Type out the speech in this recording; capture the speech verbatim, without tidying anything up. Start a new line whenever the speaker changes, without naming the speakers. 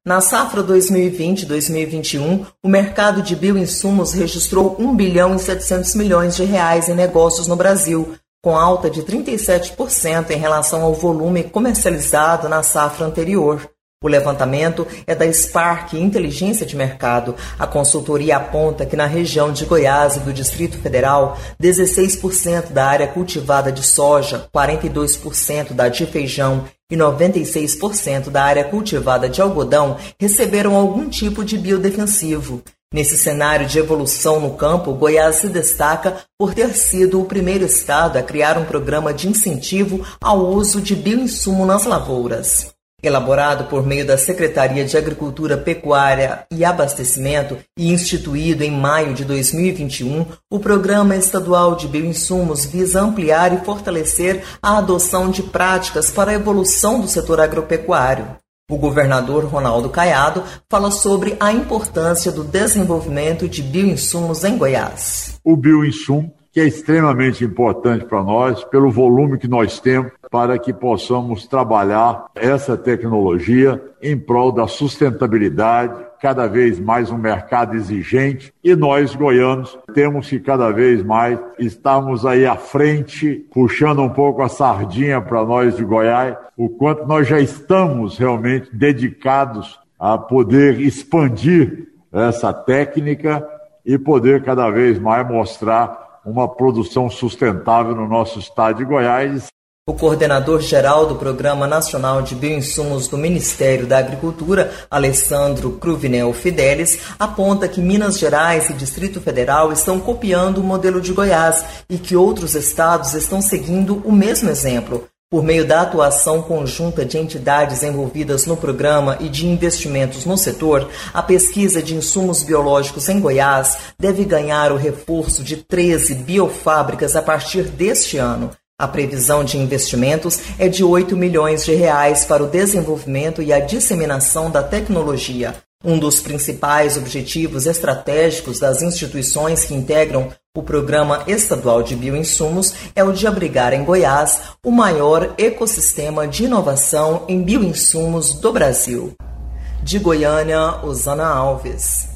Na safra dois mil e vinte a dois mil e vinte e um, o mercado de bioinsumos registrou um bilhão e setecentos milhões de reais em negócios no Brasil, com alta de trinta e sete por cento em relação ao volume comercializado na safra anterior. O levantamento é da Spark Inteligência de Mercado. A consultoria aponta que na região de Goiás e do Distrito Federal, dezesseis por cento da área cultivada de soja, quarenta e dois por cento da de feijão e noventa e seis por cento da área cultivada de algodão receberam algum tipo de biodefensivo. Nesse cenário de evolução no campo, Goiás se destaca por ter sido o primeiro estado a criar um programa de incentivo ao uso de bioinsumo nas lavouras. Elaborado por meio da Secretaria de Agricultura, Pecuária e Abastecimento e instituído em maio de dois mil e vinte e um, o Programa Estadual de Bioinsumos visa ampliar e fortalecer a adoção de práticas para a evolução do setor agropecuário. O governador Ronaldo Caiado fala sobre a importância do desenvolvimento de bioinsumos em Goiás.
O bioinsumo, que é extremamente importante para nós, pelo volume que nós temos, para que possamos trabalhar essa tecnologia em prol da sustentabilidade, cada vez mais um mercado exigente, e nós, goianos, temos que cada vez mais estarmos aí à frente, puxando um pouco a sardinha para nós de Goiás, o quanto nós já estamos realmente dedicados a poder expandir essa técnica e poder cada vez mais mostrar uma produção sustentável no nosso estado de Goiás.
O coordenador-geral do Programa Nacional de Bioinsumos do Ministério da Agricultura, Alessandro Cruvinel Fidelis, aponta que Minas Gerais e Distrito Federal estão copiando o modelo de Goiás e que outros estados estão seguindo o mesmo exemplo. Por meio da atuação conjunta de entidades envolvidas no programa e de investimentos no setor, a pesquisa de insumos biológicos em Goiás deve ganhar o reforço de treze biofábricas a partir deste ano. A previsão de investimentos é de oito milhões de reais para o desenvolvimento e a disseminação da tecnologia. Um dos principais objetivos estratégicos das instituições que integram o Programa Estadual de Bioinsumos é o de abrigar em Goiás o maior ecossistema de inovação em bioinsumos do Brasil. De Goiânia, Osana Alves.